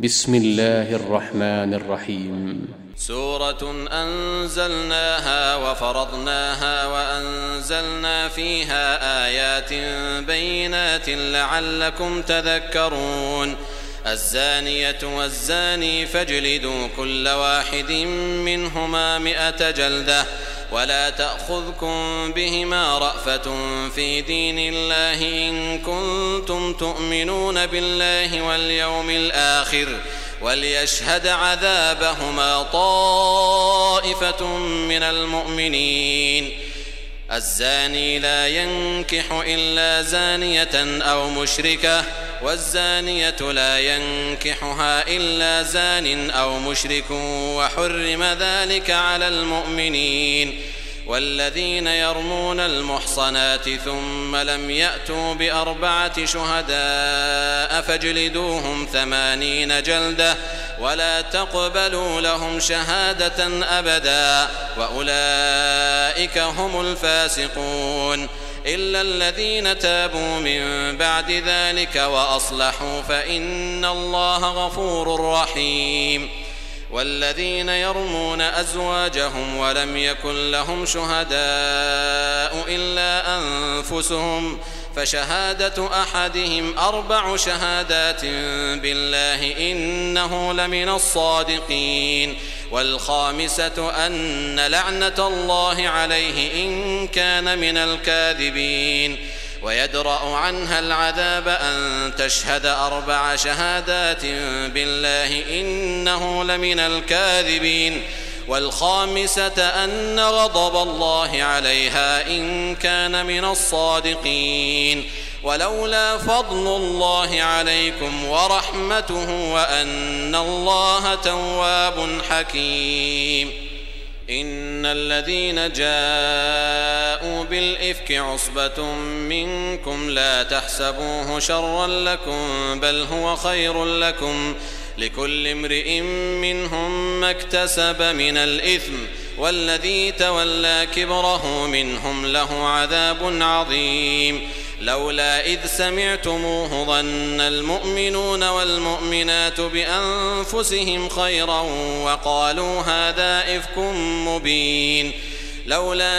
بسم الله الرحمن الرحيم. سورة أنزلناها وفرضناها وأنزلنا فيها آيات بينات لعلكم تذكرون. الزانية والزاني فاجلدوا كل واحد منهما 100 جلدة ولا تأخذكم بهما رأفة في دين الله إن كنتم تؤمنون بالله واليوم الآخر وليشهد عذابهما طائفة من المؤمنين. الزاني لا ينكح إلا زانية أو مشركة والزانية لا ينكحها إلا زان أو مشرك وحرم ذلك على المؤمنين. والذين يرمون المحصنات ثم لم يأتوا ب4 شهداء فاجلدوهم 80 جلدة ولا تقبلوا لهم شهادة أبدا وأولئك هم الفاسقون إلا الذين تابوا من بعد ذلك وأصلحوا فإن الله غفور رحيم. والذين يرمون أزواجهم ولم يكن لهم شهداء إلا أنفسهم فشهادة أحدهم 4 شهادات بالله إنه لمن الصادقين. والخامسة أن لعنة الله عليه إن كان من الكاذبين. ويدرأ عنها العذاب أن تشهد 4 شهادات بالله إنه لمن الكاذبين. والخامسة أن غضب الله عليها إن كان من الصادقين. ولولا فضل الله عليكم ورحمته وأن الله تواب حكيم. إن الذين جاءوا بالإفك عصبة منكم لا تحسبوه شرا لكم بل هو خير لكم لكل امرئ منهم ما اكتسب من الإثم والذي تولى كبره منهم له عذاب عظيم. لولا إذ سمعتموه ظن المؤمنون والمؤمنات بأنفسهم خيرا وقالوا هذا إفك مبين. لولا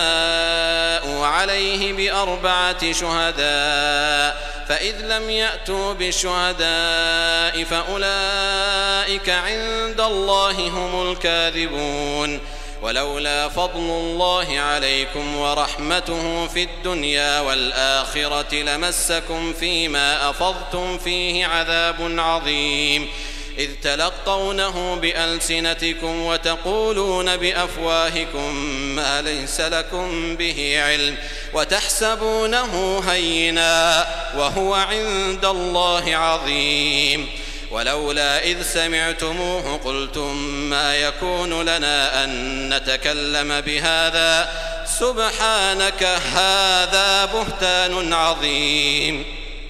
جاءوا عليه ب4 شهداء فإذ لم يأتوا بالشهداء فأولئك عند الله هم الكاذبون. ولولا فضل الله عليكم ورحمته في الدنيا والآخرة لمسكم فيما أفضتم فيه عذاب عظيم إذ تلقونه بألسنتكم وتقولون بأفواهكم ما ليس لكم به علم وتحسبونه هينا وهو عند الله عظيم. ولولا إذ سمعتموه قلتم ما يكون لنا أن نتكلم بهذا سبحانك هذا بهتان عظيم.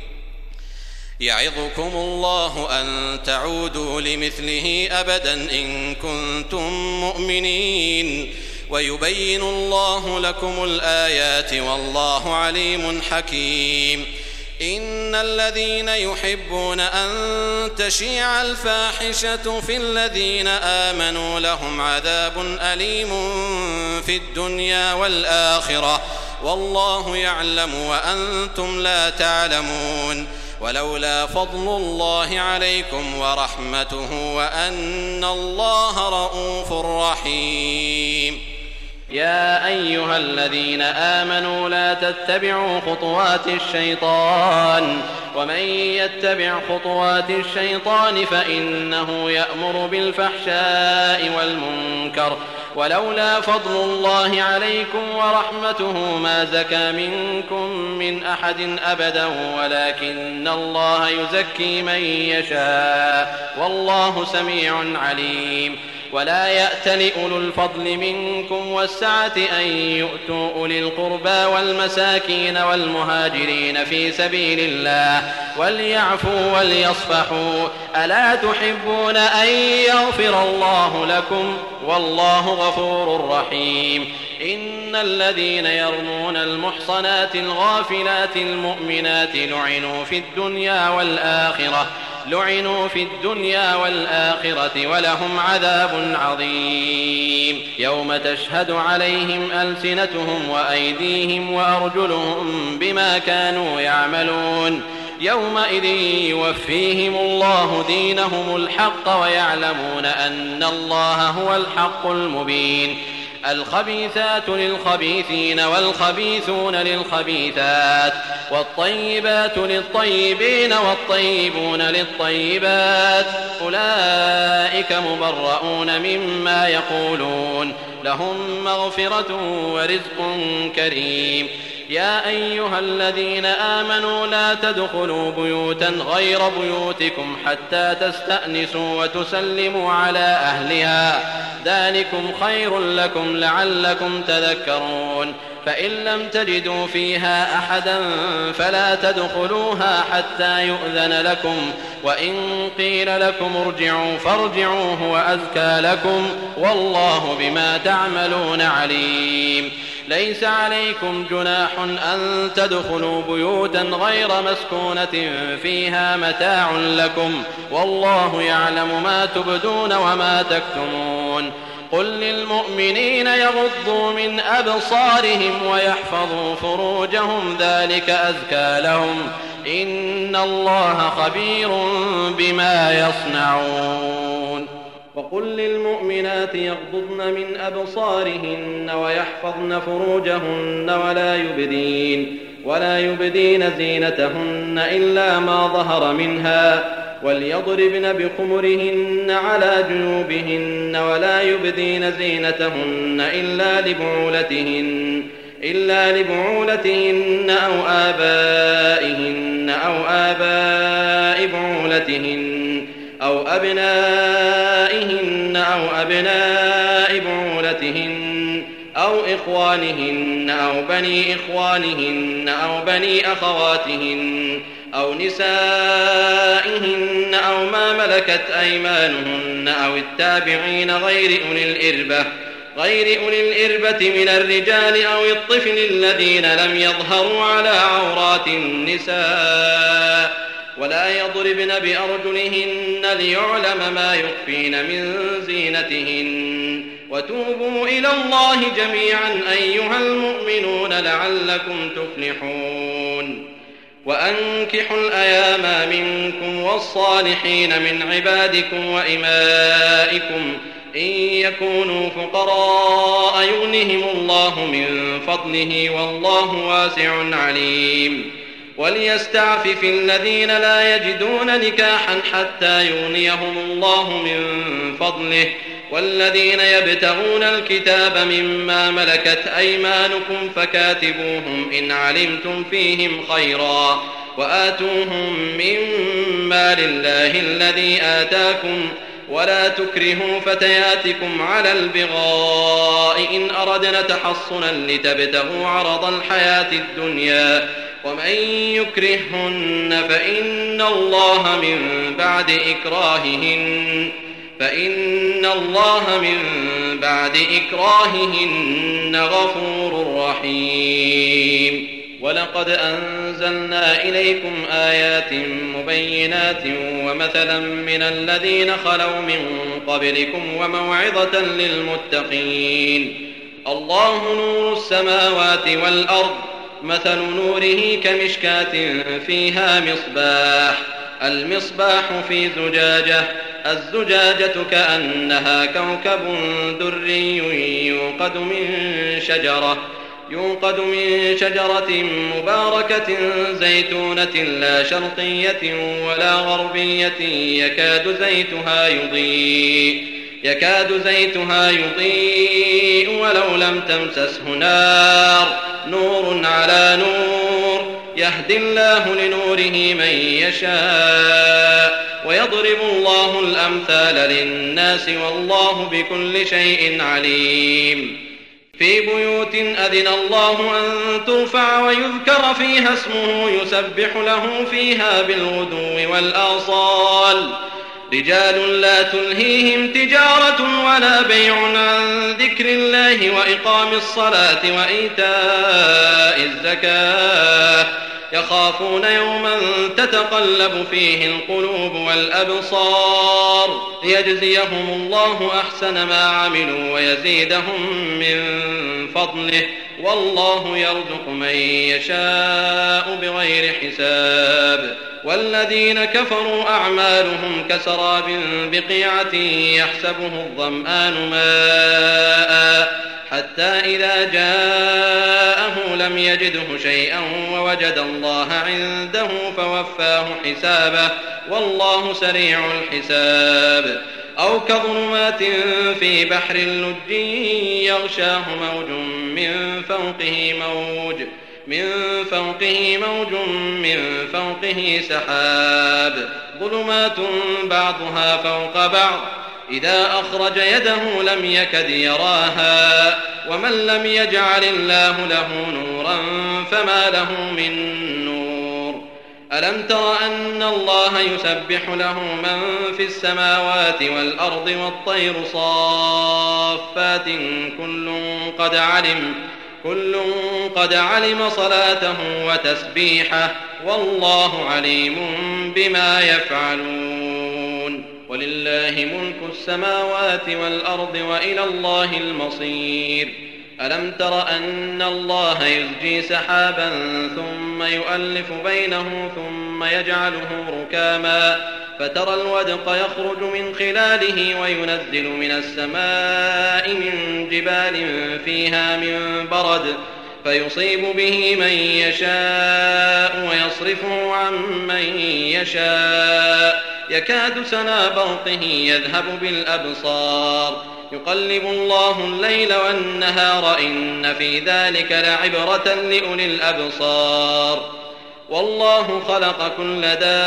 يعظكم الله أن تعودوا لمثله أبدا إن كنتم مؤمنين ويبين الله لكم الآيات والله عليم حكيم. إن الذين يحبون أن تشيع الفاحشة في الذين آمنوا لهم عذاب أليم في الدنيا والآخرة والله يعلم وأنتم لا تعلمون. ولولا فضل الله عليكم ورحمته وأن الله رؤوف رحيم. يا أيها الذين آمنوا لا تتبعوا خطوات الشيطان ومن يتبع خطوات الشيطان فإنه يأمر بالفحشاء والمنكر ولولا فضل الله عليكم ورحمته ما زكى منكم من أحد أبدا ولكن الله يزكي من يشاء والله سميع عليم. ولا يأتل أولو الفضل منكم والسعة أن يؤتوا أولي القربى والمساكين والمهاجرين في سبيل الله وليعفوا وليصفحوا ألا تحبون أن يغفر الله لكم والله غفور رحيم. إن الذين يرمون المحصنات الغافلات المؤمنات لعنوا في الدنيا والآخرة لعنوا في الدنيا والآخرة ولهم عذاب عظيم يوم تشهد عليهم ألسنتهم وأيديهم وأرجلهم بما كانوا يعملون يومئذ يوفيهم الله دينهم الحق ويعلمون أن الله هو الحق المبين الخبيثات للخبيثين والخبيثون للخبيثات والطيبات للطيبين والطيبون للطيبات أولئك مبرؤون مما يقولون لهم مغفرة ورزق كريم يا أيها الذين آمنوا لا تدخلوا بيوتا غير بيوتكم حتى تستأنسوا وتسلموا على أهلها ذلكم خير لكم لعلكم تذكرون فإن لم تجدوا فيها أحدا فلا تدخلوها حتى يؤذن لكم وإن قيل لكم ارجعوا فارجعوا هو أزكى لكم والله بما تعملون عليم ليس عليكم جناح أن تدخلوا بيوتا غير مسكونة فيها متاع لكم والله يعلم ما تبدون وما تكتمون قل للمؤمنين يغضوا من أبصارهم ويحفظوا فروجهم ذلك أزكى لهم إن الله خبير بما يصنعون وقل للمؤمنات يغضضن من أبصارهن ويحفظن فروجهن ولا يبدين زينتهن إلا ما ظهر منها وليضربن بخمرهن على جيوبهن ولا يبدين زينتهن إلا لبعولتهن أو آبائهن أو آباء بعولتهن أو أبنائهن أو أبناء بعولتهن أو إخوانهن أو بني إخوانهن أو بني أخواتهن أو نسائهن أو ما ملكت أيمانهن أو التابعين غير أولي الإربة من الرجال أو الطفل الذين لم يظهروا على عورات النساء ولا يضربن بأرجلهن ليعلم ما يخفين من زينتهن وتوبوا إلى الله جميعا أيها المؤمنون لعلكم تفلحون وأنكحوا الأيام منكم والصالحين من عبادكم وإمائكم إن يكونوا فقراء يغنهم الله من فضله والله واسع عليم وليستعفف الذين لا يجدون نكاحا حتى يغنيهم الله من فضله والذين يبتغون الكتاب مما ملكت أيمانكم فكاتبوهم إن علمتم فيهم خيرا وآتوهم مما لله الذي آتاكم ولا تكرهوا فتياتكم على البغاء إن أردنا تحصنا لتبتغوا عرض الحياة الدنيا ومن يكرههن فإن الله من بعد إكراههن غفور رحيم ولقد أنزلنا إليكم آيات مبينات ومثلا من الذين خلوا من قبلكم وموعظة للمتقين الله نور السماوات والأرض مثل نوره كمشكاة فيها المصباح في زجاجة الزجاجة كأنها كوكب دري يوقد من شجرة مباركة زيتونة لا شرقية ولا غربية يكاد زيتها يضيء ولو لم تمسسه نار نور على نور يهدي الله لنوره من يشاء ويضرب الله الأمثال للناس والله بكل شيء عليم في بيوت أذن الله أن ترفع ويذكر فيها اسمه يسبح له فيها بالغدو والآصال رجال لا تلهيهم تجارة ولا بيع عن ذكر الله وإقام الصلاة وإيتاء الزكاة يخافون يوما تتقلب فيه القلوب والأبصار ليجزيهم الله أحسن ما عملوا ويزيدهم من فضله والله يرزق من يشاء بغير حساب. والذين كفروا أعمالهم كسراب بقيعة يحسبه الظمآن ماء حتى إذا جاءه لم يجده شيئا ووجد الله عنده فوفاه حسابه والله سريع الحساب. أو كظلمات في بحر لج يغشاه موج من فوقه سحاب ظلمات بعضها فوق بعض إذا أخرج يده لم يكد يراها ومن لم يجعل الله له نورا فما له من نور. ألم تر أن الله يسبح له من في السماوات والأرض والطير صافات كل قد علم صلاته وتسبيحه والله عليم بما يفعلون. ولله ملك السماوات والأرض وإلى الله المصير. ألم تر أن الله يزجي سحابا ثم يؤلف بينه ثم يجعله ركاما فترى الودق يخرج من خلاله وينزل من السماء من جبال فيها من برد فيصيب به من يشاء ويصرفه عن من يشاء يكاد سنا برقه يذهب بالأبصار يقلب الله الليل والنهار إن في ذلك لعبرة لأولي الأبصار. والله خلق كل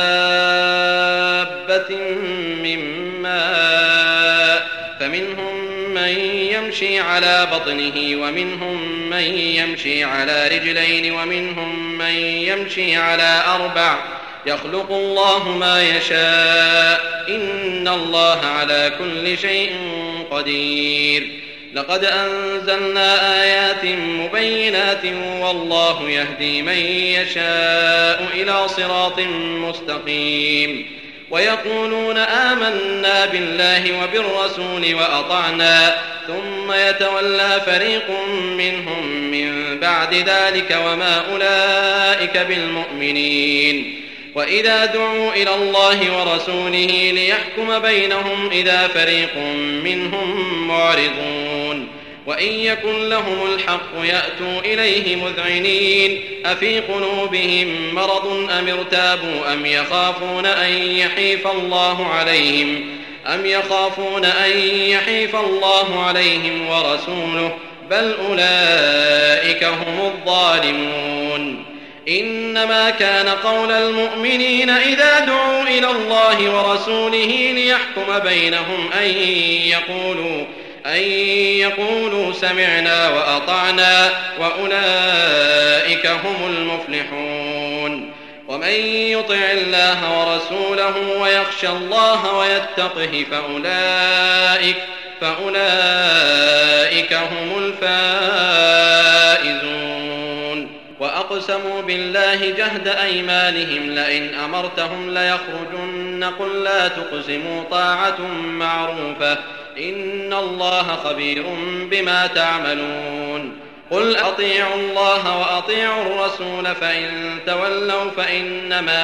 دابة من ماء فمنهم من يمشي على بطنه ومنهم من يمشي على رجلين ومنهم من يمشي على أربع يخلق الله ما يشاء إن الله على كل شيء قدير. لقد أنزلنا آيات مبينات والله يهدي من يشاء إلى صراط مستقيم. ويقولون آمنا بالله وبالرسول وأطعنا ثم يتولى فريق منهم من بعد ذلك وما أولئك بالمؤمنين. وإذا دعوا إلى الله ورسوله ليحكم بينهم إذا فريق منهم معرضون. وإن يكن لهم الحق يأتوا إليه مذعنين أفي قلوبهم مرض أم ارتابوا أم يخافون أن يحيف الله عليهم ورسوله بل أولئك هم الظالمون. إنما كان قول المؤمنين إذا دعوا إلى الله ورسوله ليحكم بينهم أن يقولوا سمعنا وأطعنا وأولئك هم المفلحون. ومن يطع الله ورسوله ويخشى الله ويتقه فأولئك هم الفائزون. وأقسموا بالله جهد أيمانهم لئن أمرتهم ليخرجن قل لا تقسموا طاعة معروفة إن الله خبير بما تعملون. قل أطيعوا الله وأطيعوا الرسول فإن تولوا فإنما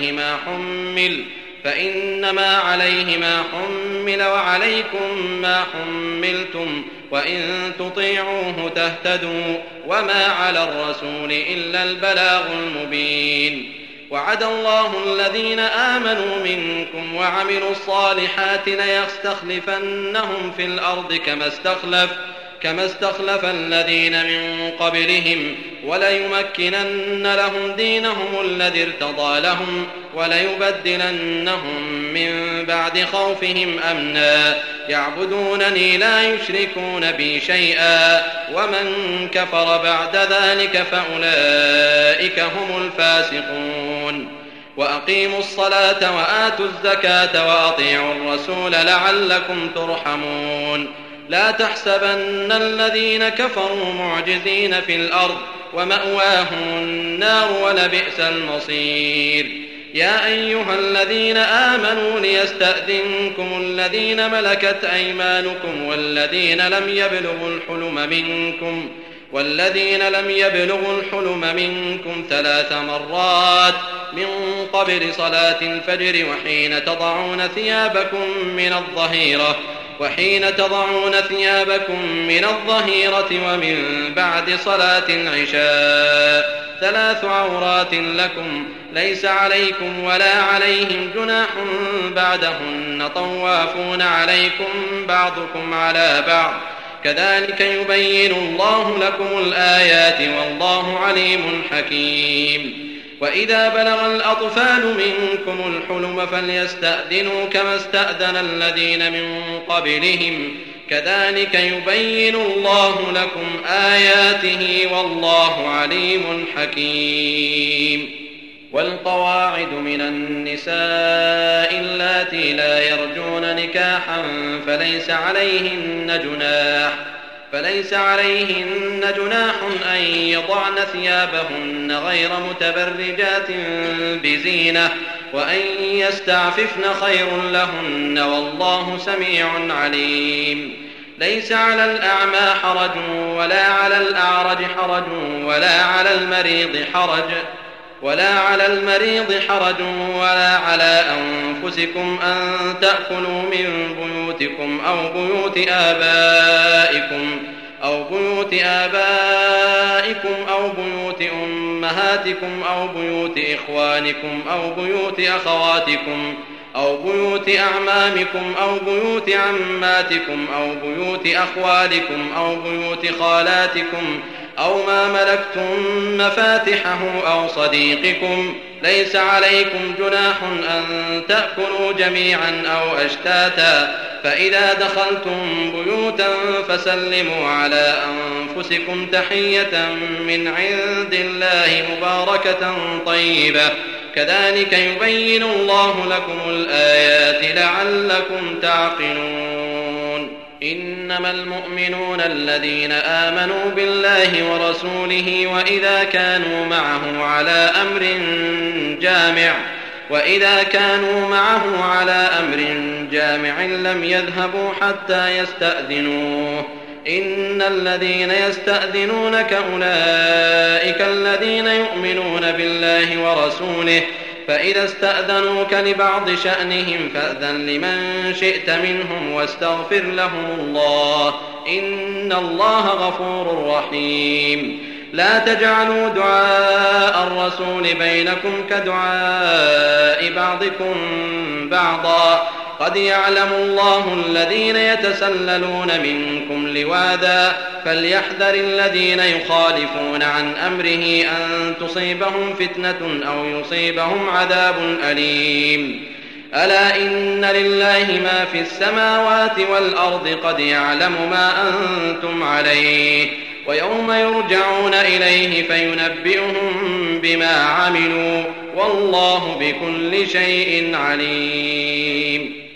عليه ما حمل وعليكم ما حملتم وإن تطيعوه تهتدوا وما على الرسول إلا البلاغ المبين. وعد الله الذين آمنوا منكم وعملوا الصالحات ليستخلفنهم في الأرض كما استخلف الذين من قبلهم وليمكنن لهم دينهم الذي ارتضى لهم وليبدلنهم من بعد خوفهم أمنا يعبدونني لا يشركون بي شيئا ومن كفر بعد ذلك فأولئك هم الفاسقون. وأقيموا الصلاة وآتوا الزكاة وأطيعوا الرسول لعلكم ترحمون. لا تحسبن الذين كفروا معجزين في الأرض ومأواهم النار ولبئس المصير. يا أيها الذين آمنوا ليستأذنكم الذين ملكت أيمانكم والذين لم يبلغوا الحلم منكم 3 مرات من قبل صلاة الفجر وحين تضعون ثيابكم من الظهيرة ومن بعد صلاة العشاء 3 عورات لكم ليس عليكم ولا عليهم جناح بعدهن طوافون عليكم بعضكم على بعض كذلك يبين الله لكم الآيات والله عليم حكيم. وإذا بلغ الأطفال منكم الحلم فليستأذنوا كما استأذن الذين من قبلهم كذلك يبين الله لكم آياته والله عليم حكيم. والقواعد من النساء اللاتي لا يرجون نكاحا فليس عليهن جناح أن يضعن ثيابهن غير متبرجات بزينة وأن يستعففن خير لهن والله سميع عليم. ليس على الأعمى حرج ولا على الأعرج حرج ولا على المريض حرج ولا على أنفسكم أن تأكلوا من بيوتكم أو بيوت آبائكم أو بيوت أمهاتكم أو بيوت إخوانكم أو بيوت أخواتكم أو بيوت أعمامكم أو بيوت عماتكم أو بيوت أخوالكم أو بيوت خالاتكم أو ما ملكتم مفاتحه أو صديقكم. ليس عليكم جناح أن تأكلوا جميعا أو أشتاتا فإذا دخلتم بيوتا فسلموا على أنفسكم تحية من عند الله مباركة طيبة كذلك يبين الله لكم الآيات لعلكم تعقلون. إنما المؤمنون الذين آمنوا بالله ورسوله وإذا كانوا معه على أمر جامع لم يذهبوا حتى يستأذنوه. إن الذين يستأذنونك أولئك الذين يؤمنون بالله ورسوله فإذا استأذنوك لبعض شأنهم فأذن لمن شئت منهم واستغفر لهم الله إن الله غفور رحيم. لا تجعلوا دعاء الرسول بينكم كدعاء بعضكم بعضا قد يعلم الله الذين يتسللون منكم لواذا فليحذر الذين يخالفون عن أمره أن تصيبهم فتنة أو يصيبهم عذاب أليم. ألا إن لله ما في السماوات والأرض قد يعلم ما أنتم عليه ويوم يرجعون إليه فينبئهم بما عملوا والله بكل شيء عليم.